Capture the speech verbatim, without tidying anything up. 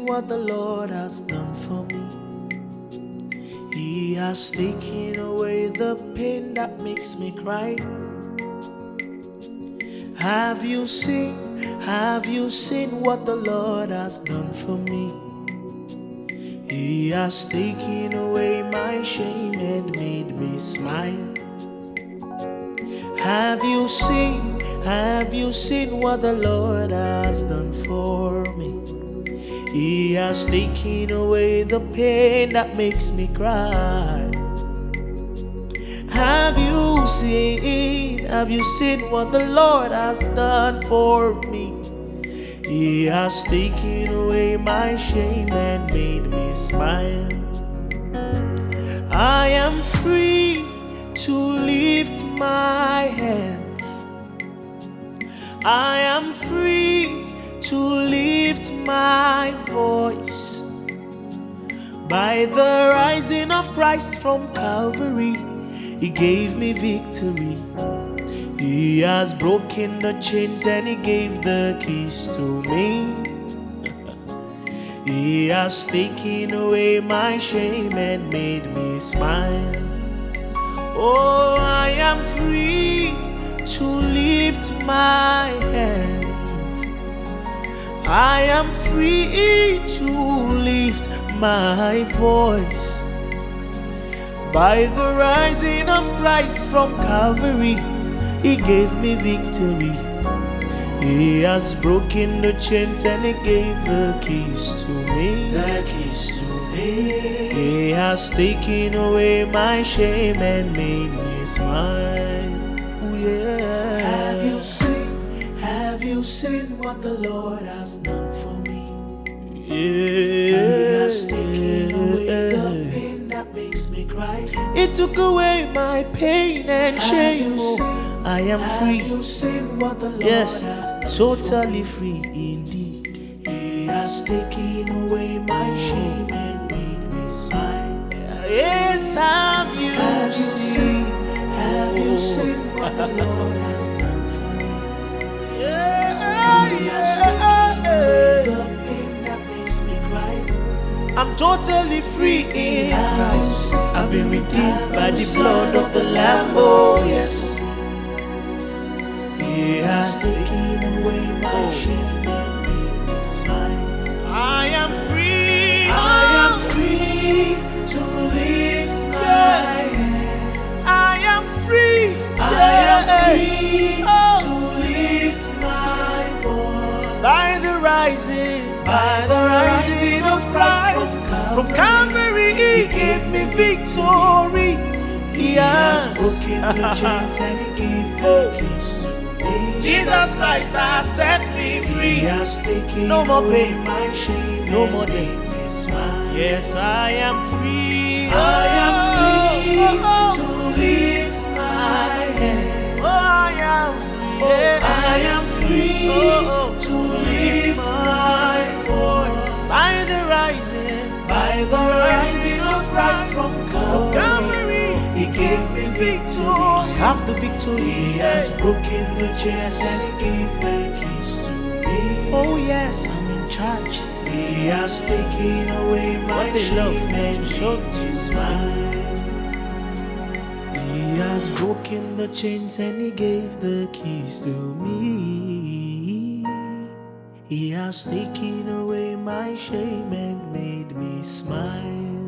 seen what the Lord has done for me? He has taken away the pain that makes me cry. Have you seen, have you seen what the Lord has done for me? He has taken away my shame and made me smile. Have you seen, have you seen what the Lord has done for me? He has taken away the pain that makes me cry. Have you seen, have you seen what the Lord has done for me? He has taken away my shame and made me smile. I am free to lift my hands. I am free to lift my voice. By the rising of Christ from Calvary, He gave me victory. He has broken the chains and He gave the keys to me. He has taken away my shame and made me smile. Oh, I am free to lift my hands. I am free to lift my voice. By the rising of Christ from Calvary, He gave me victory. He has broken the chains and He gave the keys to me. The keys to me. He has taken away my shame and made me smile. Ooh, yeah. Have you seen, have you seen what the Lord has done for me? Yeah. He has taken away the pain that makes me cry. He took away my pain and shame. I am free. Have you seen what the Lord yes, has done totally free indeed. He has taken away my shame and made me smile. Yes, have you, have seen? Have you seen what the Lord has done for me? Yeah, He has taken away the pain that makes me cry. I'm totally free in Christ. I've been redeemed by the blood of the Lamb. Oh yes. He has taken away my shame and made me smile. I am free. I am free to lift my hands. I am free. I am free to lift my voice. By the rising, by the rising of Christ from Calvary, He gave me victory. He has broken the chains and He gave the keys to me. Jesus Christ has set me free. He has taken no more pain, my shame, no more death. Yes, I am free. I am free oh, oh, oh. to lift my hand. Oh, I am free. Oh, I am free oh, oh. to lift my voice. By the rising, by the rising of Christ from Calvary, He gave me victory. I have the victory. He has broken the chains and He gave the keys to me. Oh yes, I'm in charge. He has taken away my shame and made me smile. He has broken the chains and He gave the keys to me. He has taken away my shame and made me smile.